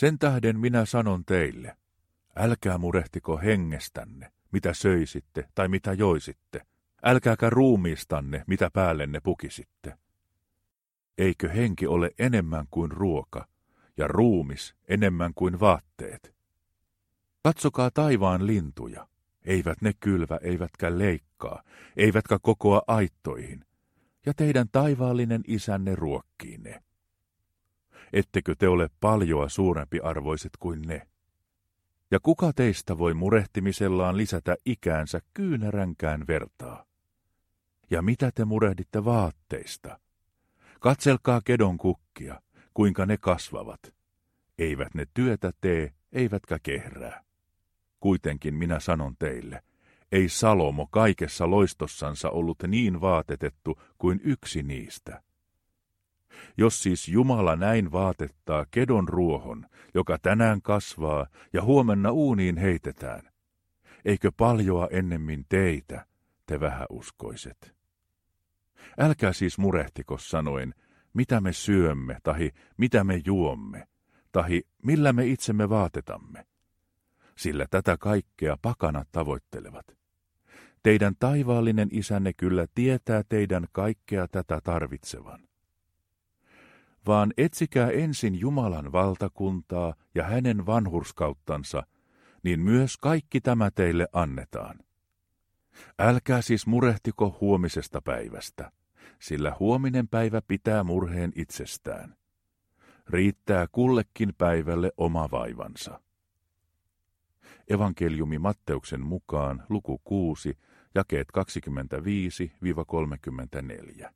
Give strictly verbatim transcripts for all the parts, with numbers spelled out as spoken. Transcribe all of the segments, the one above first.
Sen tähden minä sanon teille, älkää murehtiko hengestänne, mitä söisitte tai mitä joisitte. Älkääkä ruumiistanne, mitä päällenne pukisitte. Eikö henki ole enemmän kuin ruoka, ja ruumis enemmän kuin vaatteet? Katsokaa taivaan lintuja. Eivät ne kylvä, eivätkä leikkaa, eivätkä kokoa aittoihin, ja teidän taivaallinen isänne ruokkii ne. Ettekö te ole paljoa suurempi arvoiset kuin ne? Ja kuka teistä voi murehtimisellaan lisätä ikäänsä kyynäränkään vertaa? Ja mitä te murehditte vaatteista? Katselkaa kedon kukkia, kuinka ne kasvavat. Eivät ne työtä tee, eivätkä kehrää. Kuitenkin minä sanon teille, ei Salomo kaikessa loistossansa ollut niin vaatetettu kuin yksi niistä. Jos siis Jumala näin vaatettaa kedon ruohon, joka tänään kasvaa ja huomenna uuniin heitetään, eikö paljoa ennemmin teitä, te vähäuskoiset? Älkää siis murehtiko sanoen, mitä me syömme, tahi mitä me juomme, tahi millä me itsemme vaatetamme. Sillä tätä kaikkea pakanat tavoittelevat. Teidän taivaallinen isänne kyllä tietää teidän kaikkea tätä tarvitsevan. Vaan etsikää ensin Jumalan valtakuntaa ja hänen vanhurskauttansa, niin myös kaikki tämä teille annetaan. Älkää siis murehtiko huomisesta päivästä, sillä huominen päivä pitää murheen itsestään. Riittää kullekin päivälle oma vaivansa. Evankeliumi Matteuksen mukaan luku kuusi, jakeet kaksikymmentäviisi kolmekymmentäneljä.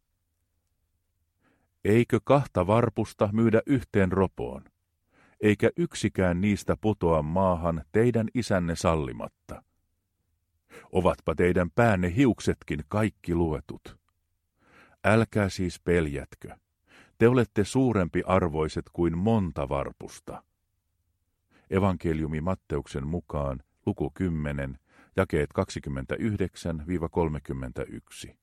Eikö kahta varpusta myydä yhteen ropoon, eikä yksikään niistä putoa maahan teidän isänne sallimatta? Ovatpa teidän päänne hiuksetkin kaikki luetut. Älkää siis peljätkö, te olette suurempi arvoiset kuin monta varpusta. Evankeliumi Matteuksen mukaan luku kymmenen, jakeet kaksikymmentäyhdeksän kolmekymmentäyksi.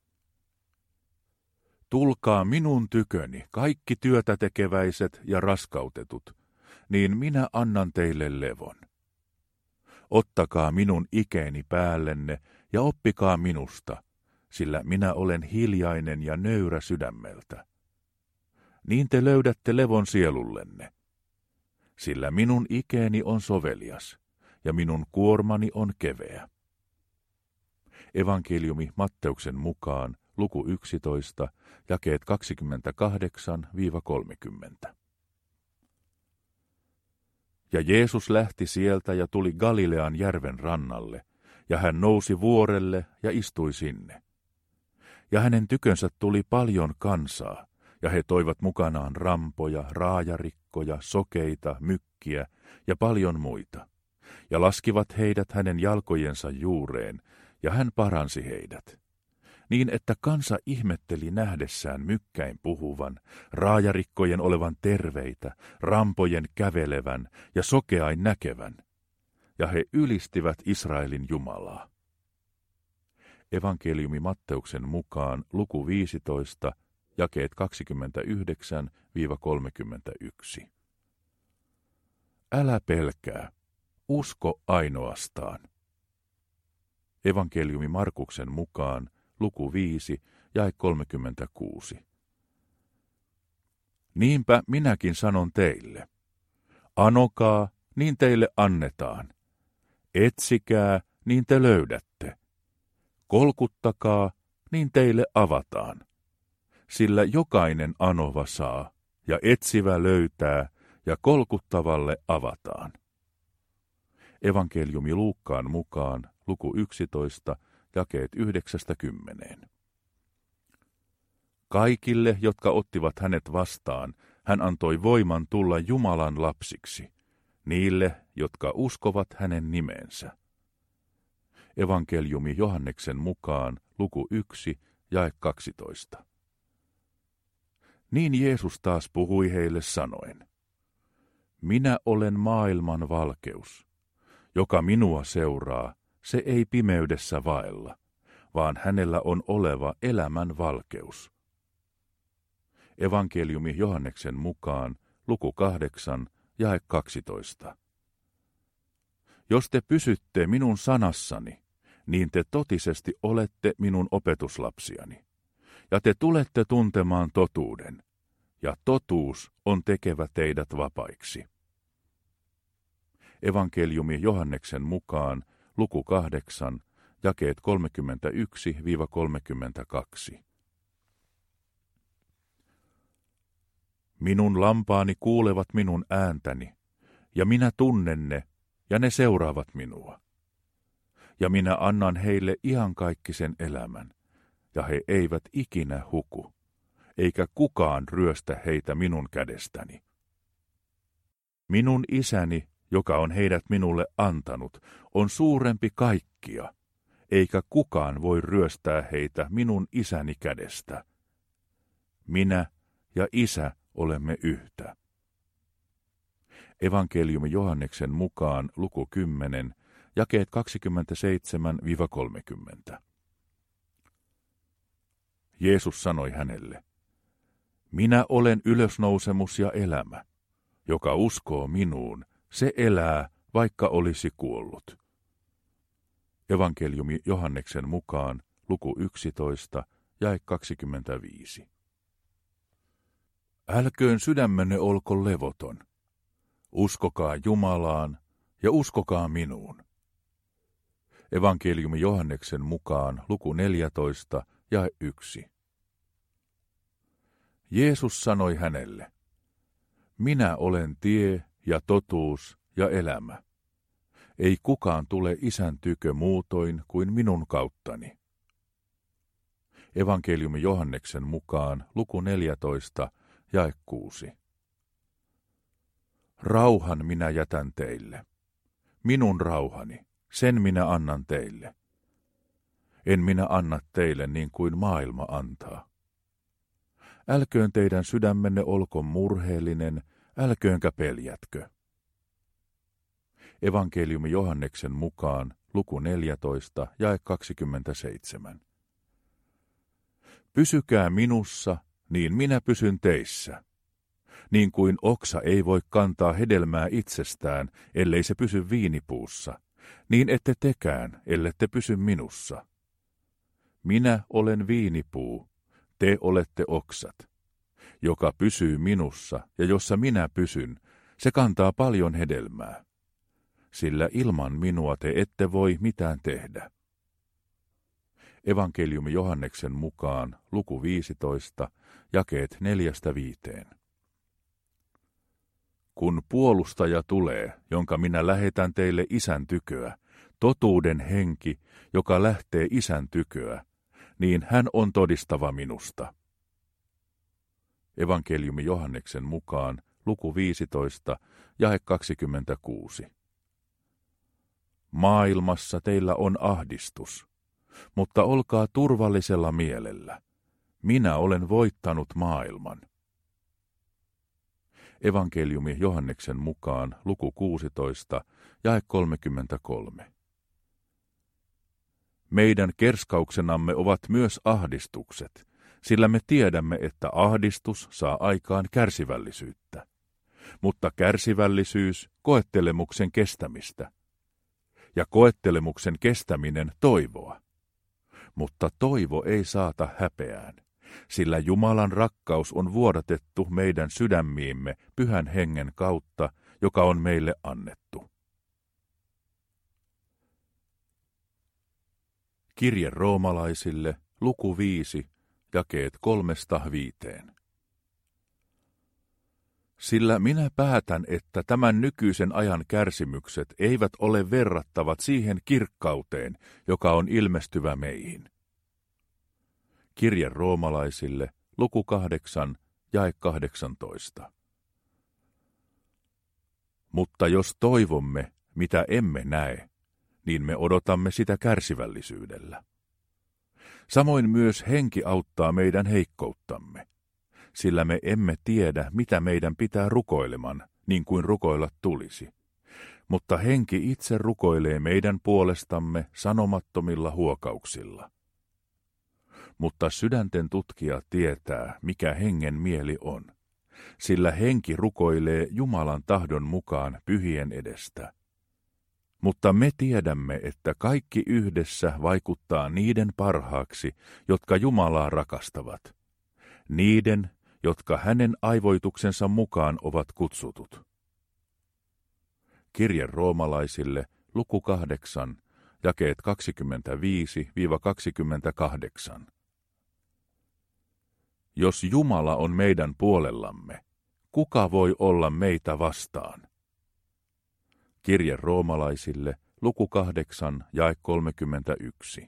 Tulkaa minun tyköni, kaikki työtä tekeväiset ja raskautetut, niin minä annan teille levon. Ottakaa minun ikeeni päällenne ja oppikaa minusta, sillä minä olen hiljainen ja nöyrä sydämeltä. Niin te löydätte levon sielullenne. Sillä minun ikeeni on sovelias, ja minun kuormani on keveä. Evankeliumi Matteuksen mukaan, luku yksitoista, jakeet kaksikymmentäkahdeksan kolmekymmentä. Ja Jeesus lähti sieltä ja tuli Galilean järven rannalle, ja hän nousi vuorelle ja istui sinne. Ja hänen tykönsä tuli paljon kansaa, ja he toivat mukanaan rampoja, raajarikkoja, sokeita, mykkiä ja paljon muita, ja laskivat heidät hänen jalkojensa juureen, ja hän paransi heidät. Niin, että kansa ihmetteli nähdessään mykkäin puhuvan, raajarikkojen olevan terveitä, rampojen kävelevän ja sokeain näkevän, ja he ylistivät Israelin Jumalaa. Evankeliumi Matteuksen mukaan luku viisitoista, jakeet kaksikymmentäyhdeksän kolmekymmentäyksi. Älä pelkää, usko ainoastaan. Evankeliumi Markuksen mukaan luku viisi, jae kolmekymmentäkuusi. Niinpä minäkin sanon teille, anokaa, niin teille annetaan. Etsikää, niin te löydätte. Kolkuttakaa, niin teille avataan. Sillä jokainen anova saa, ja etsivä löytää, ja kolkuttavalle avataan. Evankeliumi Luukkaan mukaan, luku yksitoista, jakeet yhdeksästä kymmeneen. Kaikille, jotka ottivat hänet vastaan, hän antoi voiman tulla Jumalan lapsiksi, niille, jotka uskovat hänen nimensä. Evankeliumi Johanneksen mukaan, luku yksi, jae kaksitoista. Niin Jeesus taas puhui heille sanoen, minä olen maailman valkeus. Joka minua seuraa, se ei pimeydessä vaella, vaan hänellä on oleva elämän valkeus. Evankeliumi Johanneksen mukaan, luku kahdeksan, jae kaksitoista. Jos te pysytte minun sanassani, niin te totisesti olette minun opetuslapsiani, ja te tulette tuntemaan totuuden, ja totuus on tekevä teidät vapaiksi. Evankeliumi Johanneksen mukaan, luku kahdeksan, jakeet kolmekymmentäyksi kolmekymmentäkaksi. Minun lampaani kuulevat minun ääntäni, ja minä tunnen ne, ja ne seuraavat minua. Ja minä annan heille iankaikkisen elämän, ja he eivät ikinä huku, eikä kukaan ryöstä heitä minun kädestäni. Minun isäni, joka on heidät minulle antanut, on suurempi kaikkia, eikä kukaan voi ryöstää heitä minun isäni kädestä. Minä ja isä olemme yhtä. Evankeliumi Johanneksen mukaan luku kymmenen, jakeet kaksikymmentäseitsemän kolmekymmentä. Jeesus sanoi hänelle, minä olen ylösnousemus ja elämä. Joka uskoo minuun, se elää, vaikka olisi kuollut. Evankeliumi Johanneksen mukaan luku yksitoista, jae kaksikymmentäviisi. Älköön sydämenne olko levoton. Uskokaa Jumalaan ja uskokaa minuun. Evankeliumi Johanneksen mukaan luku neljätoista, jae yksi. Jeesus sanoi hänelle, minä olen tie ja totuus ja elämä. Ei kukaan tule isän tykö muutoin kuin minun kauttani. Evankeliumi Johanneksen mukaan luku neljätoista, jae kuusi. Rauhan minä jätän teille. Minun rauhani, sen minä annan teille. En minä anna teille niin kuin maailma antaa. Älköön teidän sydämenne olko murheellinen, älköönkä peljätkö. Evankeliumi Johanneksen mukaan luku neljätoista, jae kaksikymmentäseitsemän. Pysykää minussa, niin minä pysyn teissä. Niin kuin oksa ei voi kantaa hedelmää itsestään, ellei se pysy viinipuussa, niin ette tekään, ellette pysy minussa. Minä olen viinipuu, te olette oksat. Joka pysyy minussa ja jossa minä pysyn, se kantaa paljon hedelmää. Sillä ilman minua te ette voi mitään tehdä. Evankeliumi Johanneksen mukaan luku viisitoista, jakeet neljästä viiteen. Kun puolustaja tulee, jonka minä lähetän teille isän tyköä, totuuden henki, joka lähtee isän tyköä, niin hän on todistava minusta. Evankeliumi Johanneksen mukaan luku viisitoista, jae kaksikymmentäkuusi. Maailmassa teillä on ahdistus, mutta olkaa turvallisella mielellä. Minä olen voittanut maailman. Evankeliumi Johanneksen mukaan luku kuusitoista, jae kolmekymmentäkolme. Meidän kerskauksenamme ovat myös ahdistukset, sillä me tiedämme, että ahdistus saa aikaan kärsivällisyyttä, mutta kärsivällisyys koettelemuksen kestämistä, ja koettelemuksen kestäminen toivoa. Mutta toivo ei saata häpeään, sillä Jumalan rakkaus on vuodatettu meidän sydämiimme Pyhän Hengen kautta, joka on meille annettu. Kirje roomalaisille, luku viisi, jakeet kolmesta viiteen. Sillä minä päätän, että tämän nykyisen ajan kärsimykset eivät ole verrattavat siihen kirkkauteen, joka on ilmestyvä meihin. Kirje roomalaisille, luku kahdeksan, jae kahdeksantoista. Mutta jos toivomme, mitä emme näe, niin me odotamme sitä kärsivällisyydellä. Samoin myös henki auttaa meidän heikkouttamme, sillä me emme tiedä, mitä meidän pitää rukoileman, niin kuin rukoilla tulisi. Mutta henki itse rukoilee meidän puolestamme sanomattomilla huokauksilla. Mutta sydänten tutkija tietää, mikä hengen mieli on, sillä henki rukoilee Jumalan tahdon mukaan pyhien edestä. Mutta me tiedämme, että kaikki yhdessä vaikuttaa niiden parhaaksi, jotka Jumalaa rakastavat, niiden, jotka hänen aivoituksensa mukaan ovat kutsutut. Kirje roomalaisille, luku kahdeksan, jakeet kaksikymmentäviisi kaksikymmentäkahdeksan. Jos Jumala on meidän puolellamme, kuka voi olla meitä vastaan? Kirje roomalaisille, luku kahdeksan, jae kolmekymmentäyksi.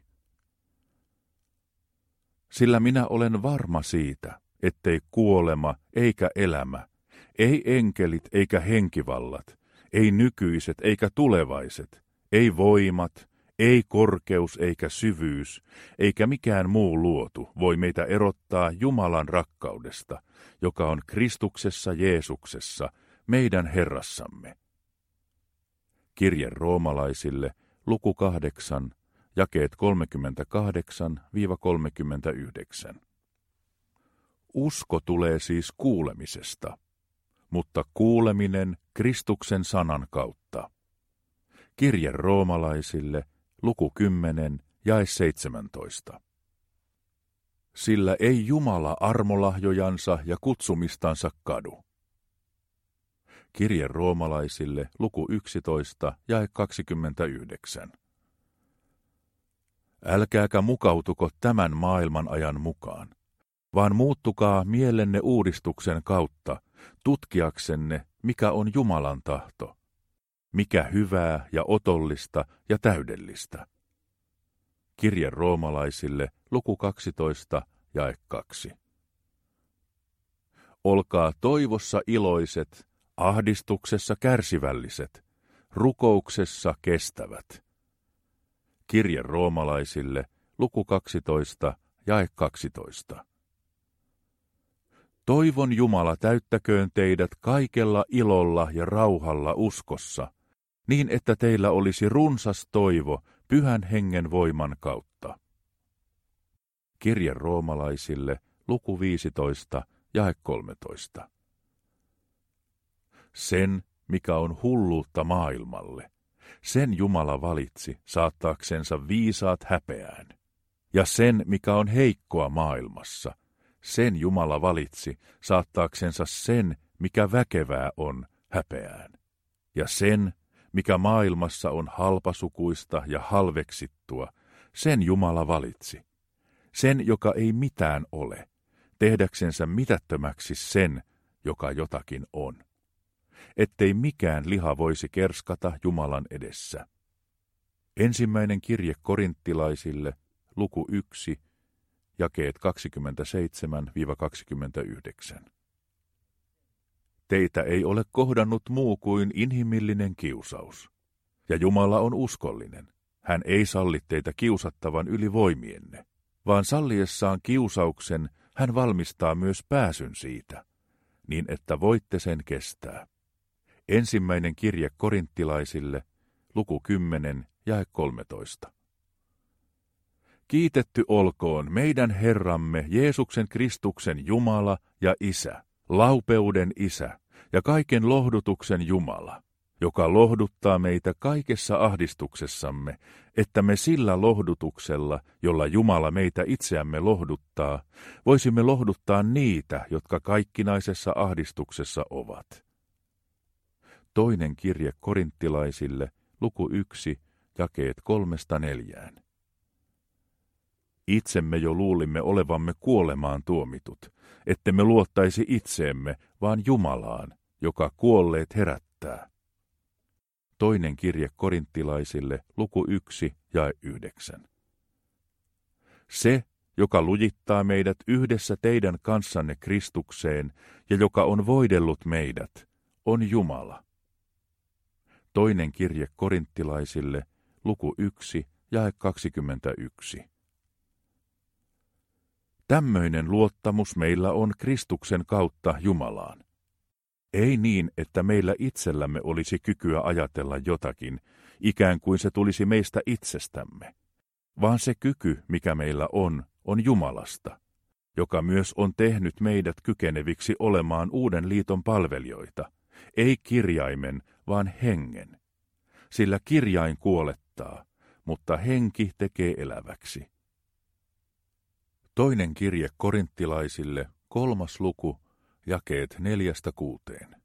Sillä minä olen varma siitä, ettei kuolema eikä elämä, ei enkelit eikä henkivallat, ei nykyiset eikä tulevaiset, ei voimat, ei korkeus eikä syvyys, eikä mikään muu luotu voi meitä erottaa Jumalan rakkaudesta, joka on Kristuksessa Jeesuksessa, meidän Herrassamme. Kirje roomalaisille, luku kahdeksan, jakeet kolmekymmentäkahdeksan kolmekymmentäyhdeksän. Usko tulee siis kuulemisesta, mutta kuuleminen Kristuksen sanan kautta. Kirje roomalaisille, luku kymmenen, jae seitsemäntoista. Sillä ei Jumala armolahjojansa ja kutsumistansa kadu. Kirje roomalaisille, luku yksitoista, jae kaksikymmentäyhdeksän. Älkääkä mukautuko tämän maailman ajan mukaan, vaan muuttukaa mielenne uudistuksen kautta, tutkiaksenne, mikä on Jumalan tahto, mikä hyvää ja otollista ja täydellistä. Kirje roomalaisille, luku kaksitoista, jae kaksi. Olkaa toivossa iloiset, ahdistuksessa kärsivälliset, rukouksessa kestävät. Kirje roomalaisille, luku kaksitoista, jae kaksitoista. Toivon Jumala täyttäköön teidät kaikella ilolla ja rauhalla uskossa, niin että teillä olisi runsas toivo Pyhän Hengen voiman kautta. Kirje roomalaisille, luku viisitoista, jae kolmetoista. Sen, mikä on hulluutta maailmalle, sen Jumala valitsi saattaaksensa viisaat häpeään. Ja sen, mikä on heikkoa maailmassa, sen Jumala valitsi saattaaksensa sen, mikä väkevää on, häpeään. Ja sen, mikä maailmassa on halpasukuista ja halveksittua, sen Jumala valitsi. Sen, joka ei mitään ole, tehdäksensä mitättömäksi sen, joka jotakin on. Ettei mikään liha voisi kerskata Jumalan edessä. Ensimmäinen kirje korinttilaisille, luku yksi, jakeet kaksikymmentäseitsemän kaksikymmentäyhdeksän. Teitä ei ole kohdannut muu kuin inhimillinen kiusaus. Ja Jumala on uskollinen. Hän ei salli teitä kiusattavan yli voimienne, vaan salliessaan kiusauksen hän valmistaa myös pääsyn siitä, niin että voitte sen kestää. Ensimmäinen kirje korinttilaisille, luku kymmenen, jae kolmetoista. Kiitetty olkoon meidän Herramme Jeesuksen Kristuksen Jumala ja Isä, laupeuden Isä ja kaiken lohdutuksen Jumala, joka lohduttaa meitä kaikessa ahdistuksessamme, että me sillä lohdutuksella, jolla Jumala meitä itseämme lohduttaa, voisimme lohduttaa niitä, jotka kaikkinaisessa ahdistuksessa ovat. Toinen kirje korinttilaisille, luku yksi, jakeet kolmesta neljään. Itsemme jo luulimme olevamme kuolemaan tuomitut, ettemme luottaisi itseemme, vaan Jumalaan, joka kuolleet herättää. Toinen kirje korinttilaisille, luku yksi, jae yhdeksän. Se, joka lujittaa meidät yhdessä teidän kanssanne Kristukseen ja joka on voidellut meidät, on Jumala. Toinen kirje korinttilaisille, luku yksi, jae kaksikymmentäyksi. Tämmöinen luottamus meillä on Kristuksen kautta Jumalaan. Ei niin, että meillä itsellämme olisi kykyä ajatella jotakin, ikään kuin se tulisi meistä itsestämme, vaan se kyky, mikä meillä on, on Jumalasta, joka myös on tehnyt meidät kykeneviksi olemaan uuden liiton palvelijoita, ei kirjaimen, vaan hengen. Sillä kirjain kuolettaa, mutta henki tekee eläväksi. Toinen kirje korinttilaisille, kolmas luku, jakeet neljästä kuuteen.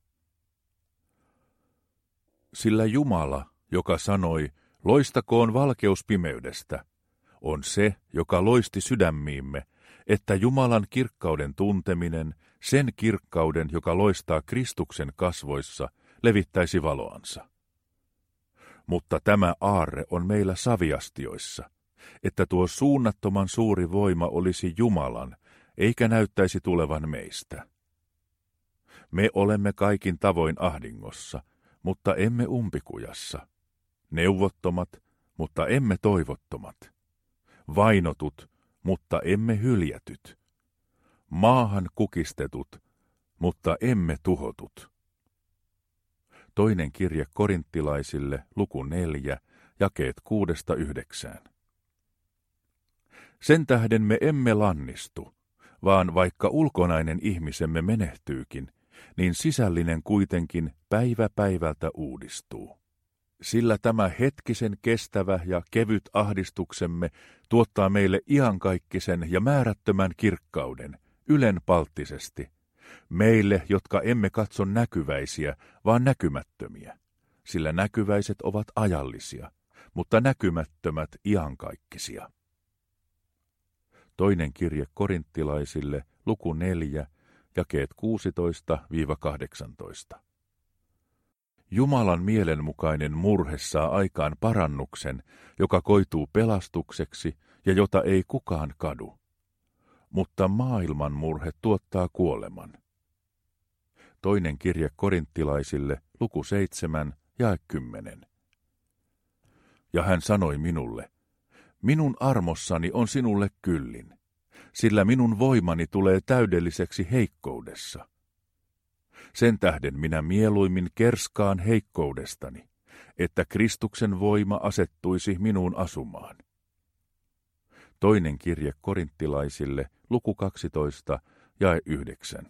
Sillä Jumala, joka sanoi, loistakoon valkeus pimeydestä, on se, joka loisti sydämiimme, että Jumalan kirkkauden tunteminen, sen kirkkauden, joka loistaa Kristuksen kasvoissa, levittäisi valoansa. Mutta tämä aarre on meillä saviastioissa, että tuo suunnattoman suuri voima olisi Jumalan, eikä näyttäisi tulevan meistä. Me olemme kaikin tavoin ahdingossa, mutta emme umpikujassa. Neuvottomat, mutta emme toivottomat. Vainotut, mutta emme hyljätyt. Maahan kukistetut, mutta emme tuhotut. Toinen kirje korinttilaisille, luku neljä, jakeet kuudesta yhdeksään. Sen tähden me emme lannistu, vaan vaikka ulkonainen ihmisemme menehtyykin, niin sisällinen kuitenkin päivä päivältä uudistuu. Sillä tämä hetkisen kestävä ja kevyt ahdistuksemme tuottaa meille iankaikkisen ja määrättömän kirkkauden, ylenpalttisesti, meille, jotka emme katso näkyväisiä, vaan näkymättömiä, sillä näkyväiset ovat ajallisia, mutta näkymättömät iankaikkisia. Toinen kirje korinttilaisille, luku neljä, jakeet kuusitoista kahdeksantoista. Jumalan mielenmukainen murhe saa aikaan parannuksen, joka koituu pelastukseksi ja jota ei kukaan kadu. Mutta maailman murhe tuottaa kuoleman. Toinen kirje korinttilaisille, luku seitsemän, jae kymmenen. Ja hän sanoi minulle, minun armossani on sinulle kyllin, sillä minun voimani tulee täydelliseksi heikkoudessa. Sen tähden minä mieluimmin kerskaan heikkoudestani, että Kristuksen voima asettuisi minuun asumaan. Toinen kirje korinttilaisille, luku kaksitoista, jae yhdeksän.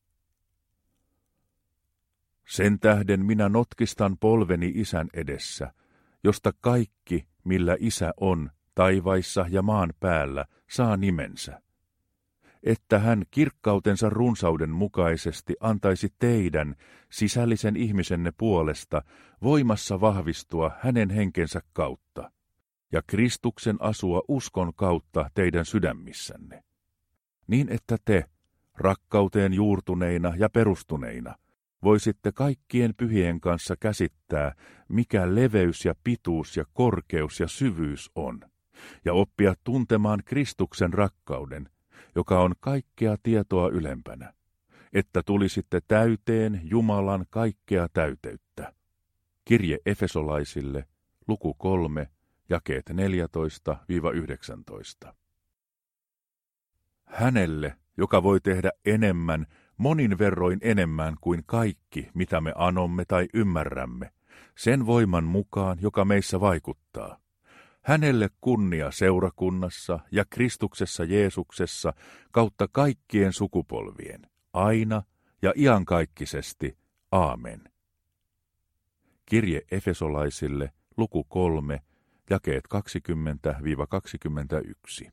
Sen tähden minä notkistan polveni Isän edessä, josta kaikki, millä Isä on, taivaissa ja maan päällä, saa nimensä. Että hän kirkkautensa runsauden mukaisesti antaisi teidän, sisällisen ihmisenne puolesta, voimassa vahvistua hänen henkensä kautta, ja Kristuksen asua uskon kautta teidän sydämissänne. Niin että te, rakkauteen juurtuneina ja perustuneina, voisitte kaikkien pyhien kanssa käsittää, mikä leveys ja pituus ja korkeus ja syvyys on, ja oppia tuntemaan Kristuksen rakkauden, joka on kaikkea tietoa ylempänä, että tulisitte täyteen Jumalan kaikkea täyteyttä. Kirje Efesolaisille, luku kolme, jakeet neljätoista yhdeksäntoista. Hänelle, joka voi tehdä enemmän, monin verroin enemmän kuin kaikki, mitä me anomme tai ymmärrämme, sen voiman mukaan, joka meissä vaikuttaa. Hänelle kunnia seurakunnassa ja Kristuksessa Jeesuksessa kautta kaikkien sukupolvien, aina ja iankaikkisesti. Aamen. Kirje Efesolaisille, luku kolme, jakeet kaksikymmentä kaksikymmentäyksi.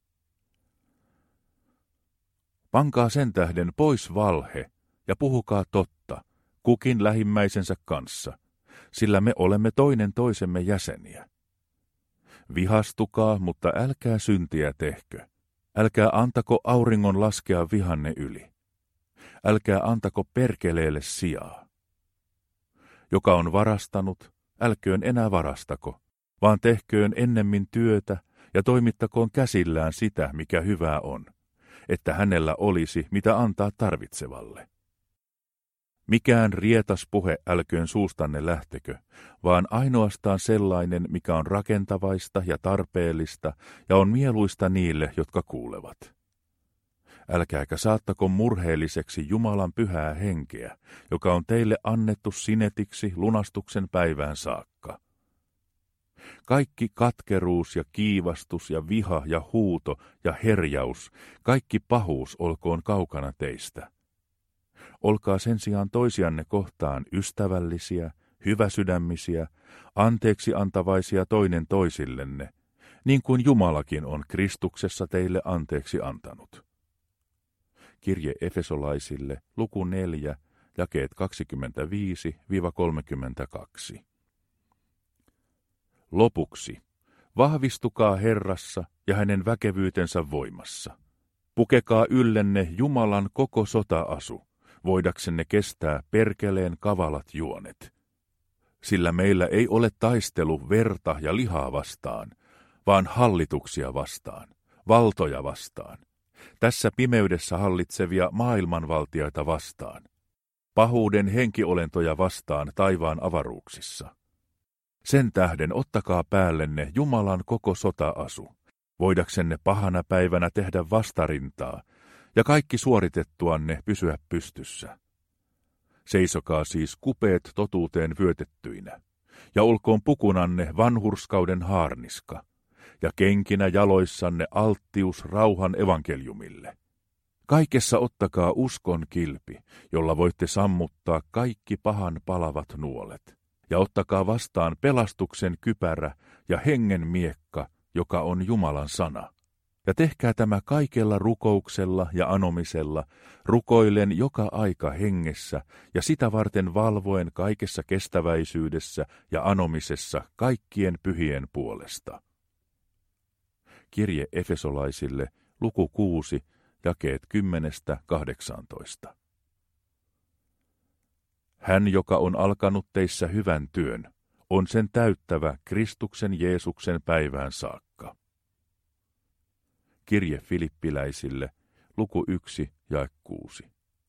Pankaa sen tähden pois valhe ja puhukaa totta, kukin lähimmäisensä kanssa, sillä me olemme toinen toisemme jäseniä. Vihastukaa, mutta älkää syntiä tehkö. Älkää antako auringon laskea vihanne yli. Älkää antako perkeleelle sijaa. Joka on varastanut, älköön enää varastako, vaan tehköön ennemmin työtä ja toimittakoon käsillään sitä, mikä hyvää on, että hänellä olisi, mitä antaa tarvitsevalle. Mikään rietas puhe älköön suustanne lähtekö, vaan ainoastaan sellainen, mikä on rakentavaista ja tarpeellista ja on mieluista niille, jotka kuulevat. Älkääkä saattako murheelliseksi Jumalan pyhää henkeä, joka on teille annettu sinetiksi lunastuksen päivään saakka. Kaikki katkeruus ja kiivastus ja viha ja huuto ja herjaus, kaikki pahuus olkoon kaukana teistä. Olkaa sen sijaan toisianne kohtaan ystävällisiä, hyväsydämisiä, anteeksi antavaisia toinen toisillenne, niin kuin Jumalakin on Kristuksessa teille anteeksi antanut. Kirje Efesolaisille, luku neljä, jakeet kaksikymmentäviisi kolmekymmentäkaksi. Lopuksi, vahvistukaa Herrassa ja hänen väkevyytensä voimassa. Pukekaa yllenne Jumalan koko sota-asu, voidaksenne kestää perkeleen kavalat juonet. Sillä meillä ei ole taistelu verta ja lihaa vastaan, vaan hallituksia vastaan, valtoja vastaan, tässä pimeydessä hallitsevia maailmanvaltiaita vastaan, pahuuden henkiolentoja vastaan taivaan avaruuksissa. Sen tähden ottakaa päällenne Jumalan koko sota-asu, voidaksenne pahana päivänä tehdä vastarintaa, ja kaikki suoritettuanne pysyä pystyssä. Seisokaa siis kupeet totuuteen vyötettyinä, ja olkoon pukunanne vanhurskauden haarniska, ja kenkinä jaloissanne alttius rauhan evankeliumille. Kaikessa ottakaa uskon kilpi, jolla voitte sammuttaa kaikki pahan palavat nuolet, ja ottakaa vastaan pelastuksen kypärä ja hengen miekka, joka on Jumalan sana. Ja tehkää tämä kaikella rukouksella ja anomisella, rukoillen joka aika hengessä ja sitä varten valvoen kaikessa kestäväisyydessä ja anomisessa kaikkien pyhien puolesta. Kirje Efesolaisille, luku kuusi, jakeet kymmenestä kahdeksaantoista. Hän, joka on alkanut teissä hyvän työn, on sen täyttävä Kristuksen Jeesuksen päivään saakka. Kirje Filippiläisille, luku yksi, jae kuusi.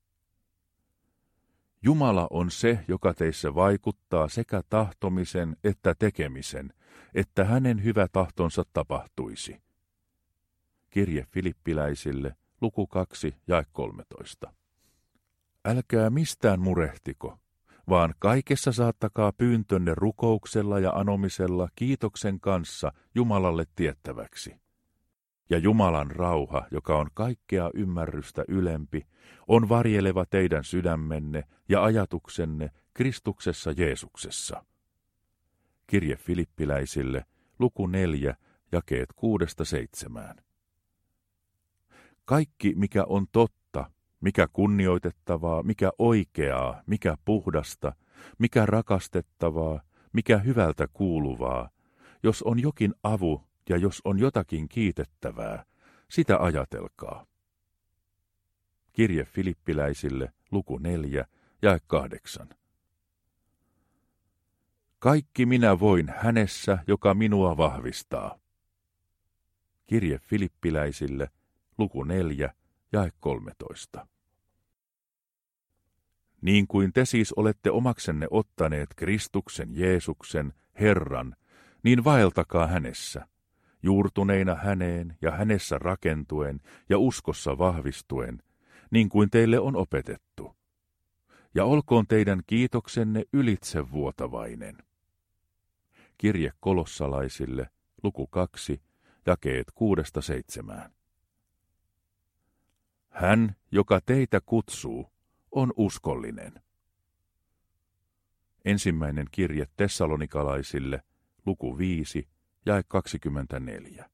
Jumala on se, joka teissä vaikuttaa sekä tahtomisen että tekemisen, että hänen hyvä tahtonsa tapahtuisi. Kirje Filippiläisille, luku kaksi, jae kolmetoista. Älkää mistään murehtiko, vaan kaikessa saattakaa pyyntönne rukouksella ja anomisella kiitoksen kanssa Jumalalle tiettäväksi. Ja Jumalan rauha, joka on kaikkea ymmärrystä ylempi, on varjeleva teidän sydämenne ja ajatuksenne Kristuksessa Jeesuksessa. Kirje Filippiläisille, luku neljä, jakeet kuudesta seitsemään. Kaikki, mikä on totta, mikä kunnioitettavaa, mikä oikeaa, mikä puhdasta, mikä rakastettavaa, mikä hyvältä kuuluvaa, jos on jokin avu ja jos on jotakin kiitettävää, sitä ajatelkaa. Kirje Filippiläisille, luku neljä, jae kahdeksan. Kaikki minä voin hänessä, joka minua vahvistaa. Kirje Filippiläisille, luku neljä, jae kolmetoista. Niin kuin te siis olette omaksenne ottaneet Kristuksen Jeesuksen, Herran, niin vaeltakaa hänessä, juurtuneina häneen ja hänessä rakentuen ja uskossa vahvistuen, niin kuin teille on opetettu. Ja olkoon teidän kiitoksenne ylitsevuotavainen. Kirje Kolossalaisille, luku kaksi, jakeet kuudesta seitsemään. Hän, joka teitä kutsuu, on uskollinen. Ensimmäinen kirje Tessalonikalaisille, luku viisi, jae kaksikymmentäneljä.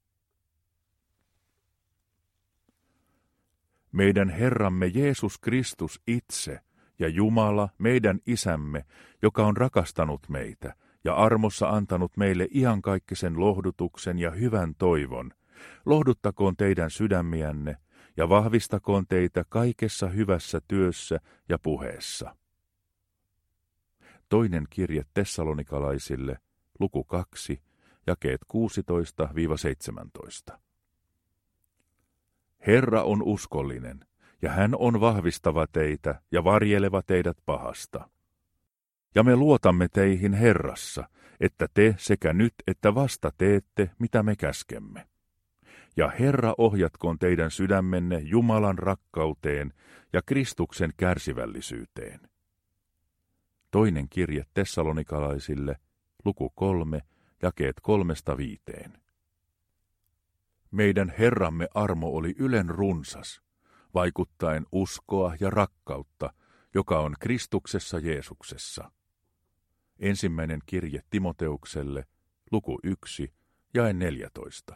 Meidän Herramme Jeesus Kristus itse ja Jumala, meidän Isämme, joka on rakastanut meitä ja armossa antanut meille iankaikkisen lohdutuksen ja hyvän toivon, lohduttakoon teidän sydämiänne ja vahvistakoon teitä kaikessa hyvässä työssä ja puheessa. Toinen kirje Tessalonikalaisille, luku kaksi, jakeet kuusitoista seitsemäntoista. Herra on uskollinen, ja hän on vahvistava teitä ja varjeleva teidät pahasta. Ja me luotamme teihin Herrassa, että te sekä nyt että vasta teette, mitä me käskemme. Ja Herra ohjatkoon teidän sydämenne Jumalan rakkauteen ja Kristuksen kärsivällisyyteen. Toinen kirje Tessalonikalaisille, luku kolme, jakeet kolmesta viiteen. Meidän Herramme armo oli ylen runsas, vaikuttaen uskoa ja rakkautta, joka on Kristuksessa Jeesuksessa. Ensimmäinen kirje Timoteukselle, luku yksi, jae neljätoista.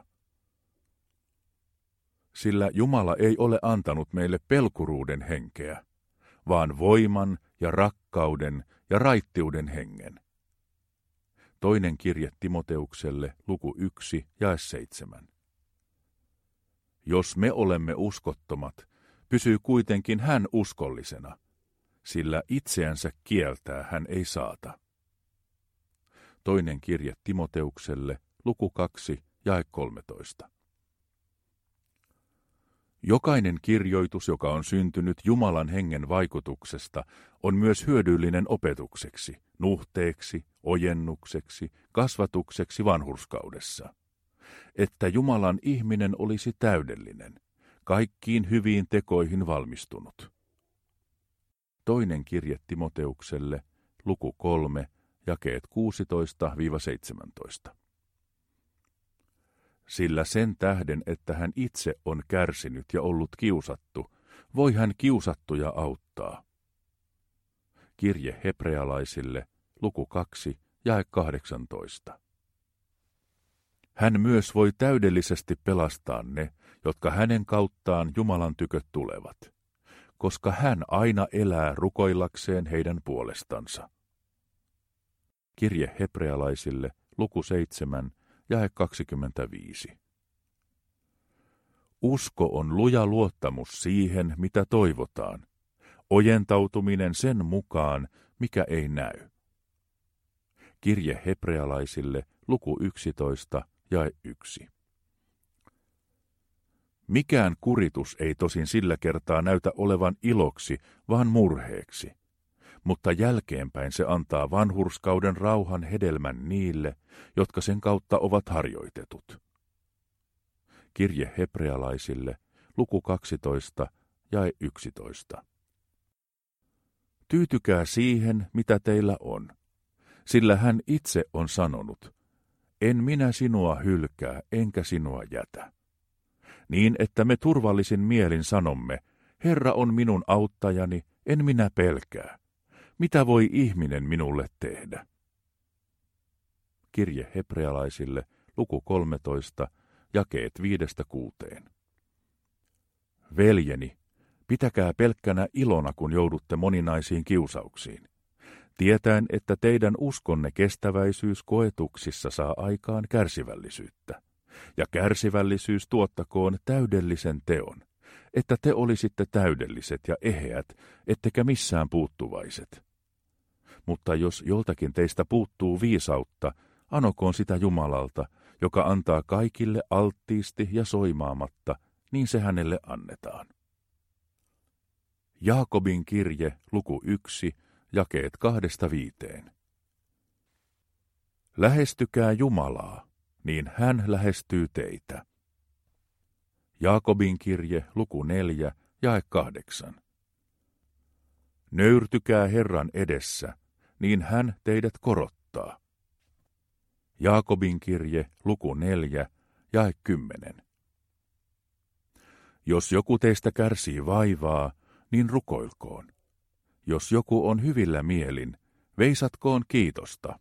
Sillä Jumala ei ole antanut meille pelkuruuden henkeä, vaan voiman ja rakkauden ja raittiuden hengen. Toinen kirje Timoteukselle, luku yksi, jae seitsemän. Jos me olemme uskottomat, pysyy kuitenkin hän uskollisena, sillä itseänsä kieltää hän ei saata. Toinen kirje Timoteukselle, luku kaksi, jae kolmetoista. Jokainen kirjoitus, joka on syntynyt Jumalan hengen vaikutuksesta, on myös hyödyllinen opetukseksi, nuhteeksi, ojennukseksi, kasvatukseksi vanhurskaudessa, että Jumalan ihminen olisi täydellinen, kaikkiin hyviin tekoihin valmistunut. Toinen kirje Timoteukselle, luku kolme, jakeet kuusitoista seitsemäntoista. Sillä sen tähden, että hän itse on kärsinyt ja ollut kiusattu, voi hän kiusattuja auttaa. Kirje hebrealaisille, luku kaksi, jae kahdeksantoista. Hän myös voi täydellisesti pelastaa ne, jotka hänen kauttaan Jumalan tykö tulevat, koska hän aina elää rukoillakseen heidän puolestansa. Kirje hebrealaisille, luku seitsemän, jae kaksikymmentäviisi. Usko on luja luottamus siihen, mitä toivotaan, ojentautuminen sen mukaan, mikä ei näy. Kirje hebrealaisille, luku yksitoista, jae yksi. Mikään kuritus ei tosin sillä kertaa näytä olevan iloksi, vaan murheeksi, mutta jälkeenpäin se antaa vanhurskauden rauhan hedelmän niille, jotka sen kautta ovat harjoitetut. Kirje hebrealaisille, luku kaksitoista, jae yksitoista. Tyytykää siihen, mitä teillä on, sillä hän itse on sanonut, en minä sinua hylkää, enkä sinua jätä. Niin, että me turvallisin mielin sanomme, Herra on minun auttajani, en minä pelkää. Mitä voi ihminen minulle tehdä? Kirje hebrealaisille, luku kolmetoista, jakeet viidestä kuuteen. Veljeni, pitäkää pelkkänä ilona, kun joudutte moninaisiin kiusauksiin, tietäen, että teidän uskonne kestäväisyys koetuksissa saa aikaan kärsivällisyyttä, ja kärsivällisyys tuottakoon täydellisen teon, että te olisitte täydelliset ja eheät, ettekä missään puuttuvaiset. Mutta jos joltakin teistä puuttuu viisautta, anokoon sitä Jumalalta, joka antaa kaikille alttiisti ja soimaamatta, niin se hänelle annetaan. Jaakobin kirje, luku yksi, jakeet kahdesta viiteen. Lähestykää Jumalaa, niin hän lähestyy teitä. Jaakobin kirje, luku neljä, jae kahdeksan. Nöyrtykää Herran edessä, niin hän teidät korottaa. Jaakobin kirje, luku neljä, jae kymmenen. Jos joku teistä kärsii vaivaa, niin rukoilkoon. Jos joku on hyvillä mielin, veisatkoon kiitosta.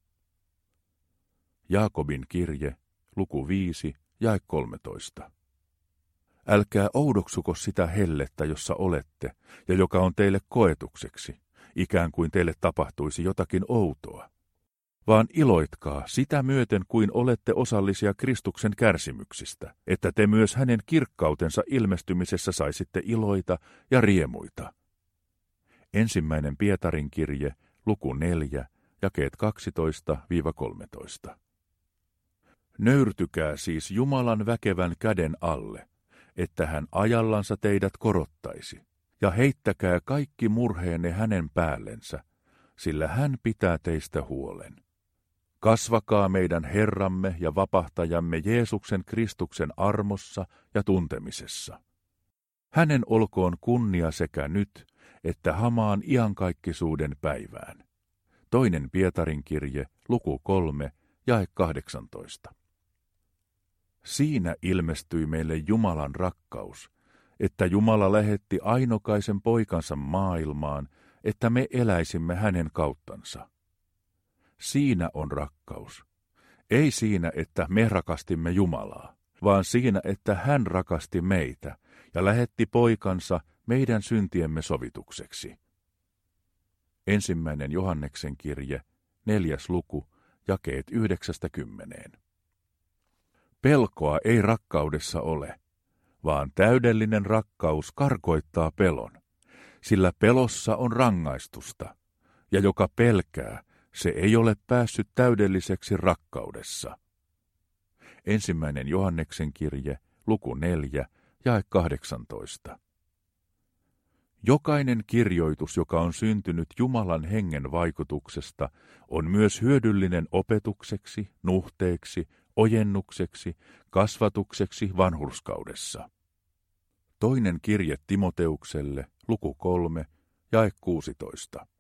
Jaakobin kirje, luku viisi, jae kolmetoista. Älkää oudoksuko sitä hellettä, jossa olette, ja joka on teille koetukseksi, ikään kuin teille tapahtuisi jotakin outoa. Vaan iloitkaa sitä myöten, kuin olette osallisia Kristuksen kärsimyksistä, että te myös hänen kirkkautensa ilmestymisessä saisitte iloita ja riemuita. Ensimmäinen Pietarin kirje, luku neljä, jakeet kaksitoista kolmetoista. Nöyrtykää siis Jumalan väkevän käden alle, että hän ajallansa teidät korottaisi, ja heittäkää kaikki murheenne hänen päällensä, sillä hän pitää teistä huolen. Kasvakaa meidän Herramme ja Vapahtajamme Jeesuksen Kristuksen armossa ja tuntemisessa. Hänen olkoon kunnia sekä nyt, että hamaan iankaikkisuuden päivään. Toinen Pietarin kirje, luku kolme, jae kahdeksantoista. Siinä ilmestyi meille Jumalan rakkaus, että Jumala lähetti ainokaisen poikansa maailmaan, että me eläisimme hänen kauttansa. Siinä on rakkaus. Ei siinä, että me rakastimme Jumalaa, vaan siinä, että hän rakasti meitä ja lähetti poikansa meidän syntiemme sovitukseksi. Ensimmäinen Johanneksen kirje, neljäs luku, jakeet yhdeksästä kymmeneen. Pelkoa ei rakkaudessa ole, vaan täydellinen rakkaus karkoittaa pelon, sillä pelossa on rangaistusta, ja joka pelkää, se ei ole päässyt täydelliseksi rakkaudessa. Ensimmäinen Johanneksen kirje, luku neljä, jae kahdeksantoista. Jokainen kirjoitus, joka on syntynyt Jumalan hengen vaikutuksesta, on myös hyödyllinen opetukseksi, nuhteeksi, ojennukseksi, kasvatukseksi vanhurskaudessa. Toinen kirje Timoteukselle, luku kolme, jae kuusitoista.